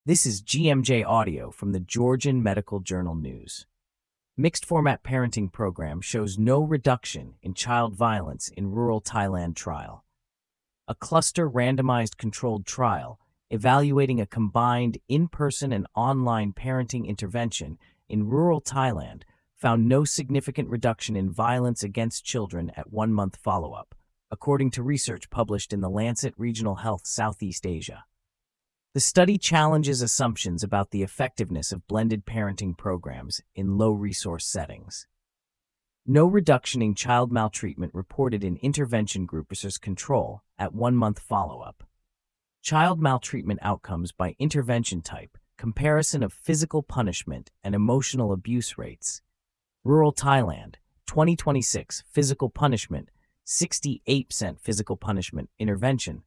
This is GMJ Audio from the Georgian Medical Journal News. Mixed format parenting program shows no reduction in child violence in rural Thailand trial. A cluster randomized controlled trial evaluating a combined in-person and online parenting intervention in rural Thailand found no significant reduction in violence against children at 1-month follow-up, according to research published in the Lancet Regional Health Southeast Asia. The study challenges assumptions about the effectiveness of blended parenting programs in low-resource settings. No reduction in child maltreatment reported in intervention group versus control at 1-month follow-up. Child maltreatment outcomes by intervention type, comparison of physical punishment and emotional abuse rates. Rural Thailand, 2026, physical punishment, 68% physical punishment intervention,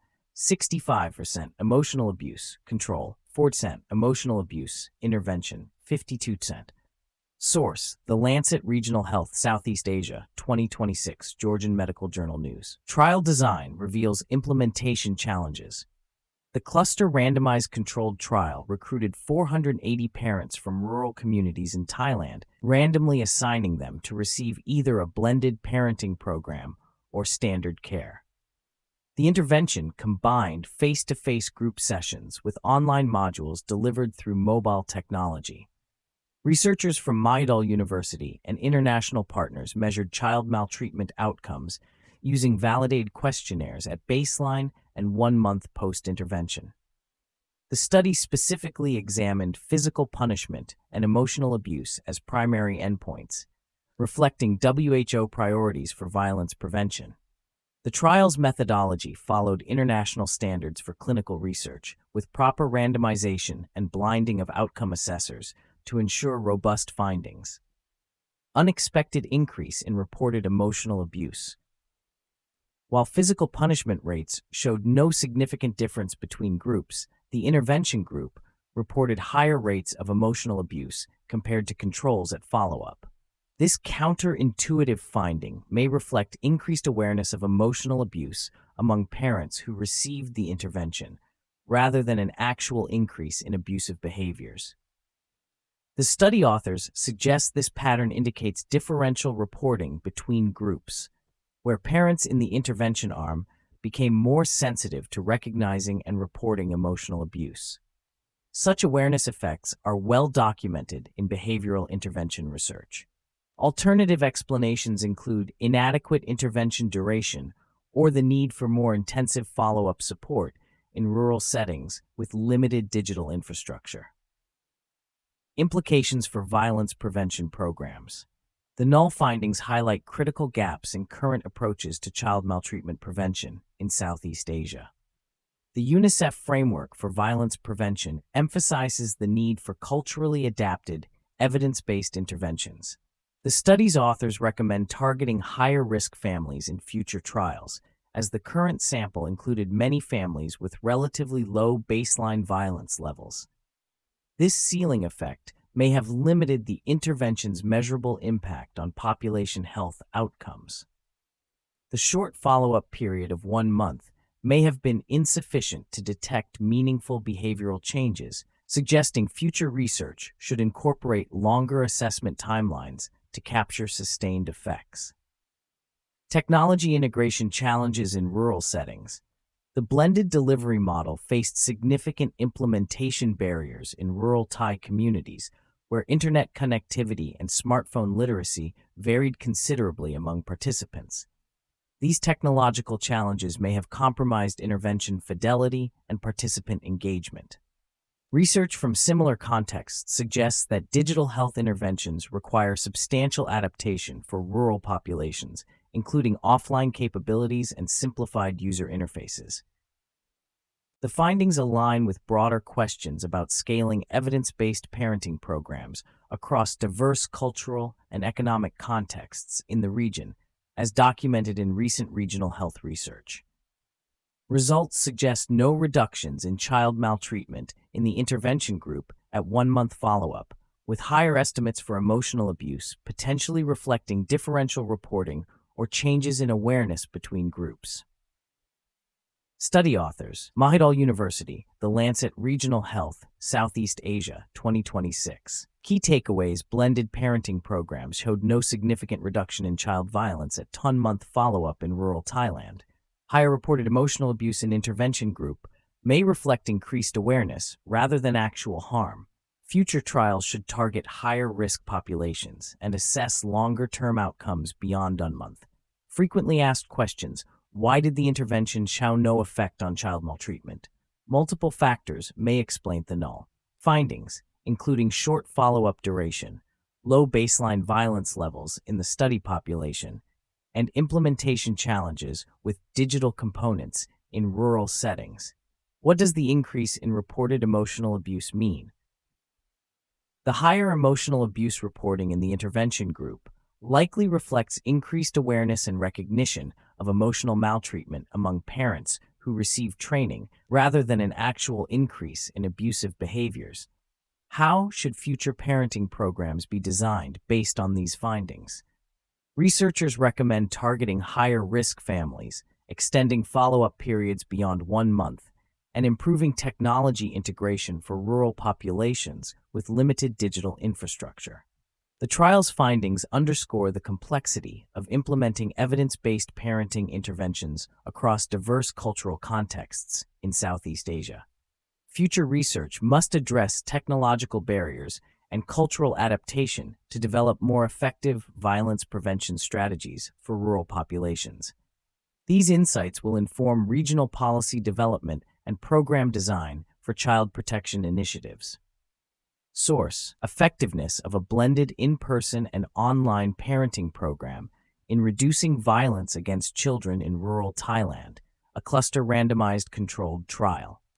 65% emotional abuse, control, 4% emotional abuse, intervention, 52%. Source: The Lancet Regional Health Southeast Asia, 2026, Georgian Medical Journal News. Trial design reveals implementation challenges. The cluster randomized controlled trial recruited 480 parents from rural communities in Thailand, randomly assigning them to receive either a blended parenting program or standard care. The intervention combined face-to-face group sessions with online modules delivered through mobile technology. Researchers from Mahidol University and international partners measured child maltreatment outcomes using validated questionnaires at baseline and 1-month post-intervention. The study specifically examined physical punishment and emotional abuse as primary endpoints, reflecting WHO priorities for violence prevention. The trial's methodology followed international standards for clinical research, with proper randomization and blinding of outcome assessors to ensure robust findings. Unexpected increase in reported emotional abuse. While physical punishment rates showed no significant difference between groups, the intervention group reported higher rates of emotional abuse compared to controls at follow-up. This counterintuitive finding may reflect increased awareness of emotional abuse among parents who received the intervention, rather than an actual increase in abusive behaviors. The study authors suggest this pattern indicates differential reporting between groups, where parents in the intervention arm became more sensitive to recognizing and reporting emotional abuse. Such awareness effects are well documented in behavioral intervention research. Alternative explanations include inadequate intervention duration or the need for more intensive follow-up support in rural settings with limited digital infrastructure. Implications for violence prevention programs. The null findings highlight critical gaps in current approaches to child maltreatment prevention in Southeast Asia. The UNICEF framework for violence prevention emphasizes the need for culturally adapted, evidence-based interventions. The study's authors recommend targeting higher-risk families in future trials, as the current sample included many families with relatively low baseline violence levels. This ceiling effect may have limited the intervention's measurable impact on population health outcomes. The short follow-up period of 1 month may have been insufficient to detect meaningful behavioral changes, suggesting future research should incorporate longer assessment timelines to capture sustained effects. Technology integration challenges in rural settings. The blended delivery model faced significant implementation barriers in rural Thai communities, where internet connectivity and smartphone literacy varied considerably among participants. These technological challenges may have compromised intervention fidelity and participant engagement. Research from similar contexts suggests that digital health interventions require substantial adaptation for rural populations, including offline capabilities and simplified user interfaces. The findings align with broader questions about scaling evidence-based parenting programs across diverse cultural and economic contexts in the region, as documented in recent regional health research. Results suggest no reductions in child maltreatment in the intervention group at 1-month follow-up, with higher estimates for emotional abuse potentially reflecting differential reporting or changes in awareness between groups. Study authors: Mahidol University, The Lancet Regional Health, Southeast Asia, 2026. Key takeaways: blended parenting programs showed no significant reduction in child violence at 10-month follow-up in rural Thailand. Higher reported emotional abuse in intervention group may reflect increased awareness rather than actual harm. Future trials should target higher-risk populations and assess longer-term outcomes beyond 1 month. Frequently asked questions: why did the intervention show no effect on child maltreatment? Multiple factors may explain the null findings, including short follow-up duration, low baseline violence levels in the study population, and implementation challenges with digital components in rural settings. What does the increase in reported emotional abuse mean? The higher emotional abuse reporting in the intervention group likely reflects increased awareness and recognition of emotional maltreatment among parents who receive training rather than an actual increase in abusive behaviors. How should future parenting programs be designed based on these findings? Researchers recommend targeting higher-risk families, extending follow-up periods beyond 1 month, and improving technology integration for rural populations with limited digital infrastructure. The trial's findings underscore the complexity of implementing evidence-based parenting interventions across diverse cultural contexts in Southeast Asia. Future research must address technological barriers and cultural adaptation to develop more effective violence prevention strategies for rural populations. These insights will inform regional policy development and program design for child protection initiatives. Source: effectiveness of a blended in-person and online parenting program in reducing violence against children in rural Thailand, a cluster randomized controlled trial.